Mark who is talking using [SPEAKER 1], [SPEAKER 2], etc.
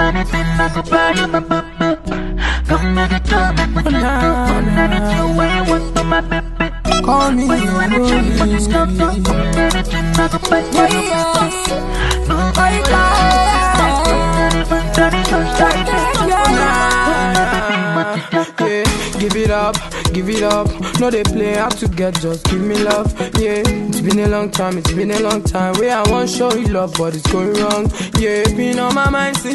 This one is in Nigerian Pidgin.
[SPEAKER 1] anything I could buy you, come make it come, make me do. You where you want to my baby.
[SPEAKER 2] Call me,
[SPEAKER 1] when you wanna change, when you come to, anything I could buy you.
[SPEAKER 2] Give it up, no they play hard to get, just give me love, yeah. It's been a long time, where I want show you love, but it's going wrong, yeah. Been on my mind since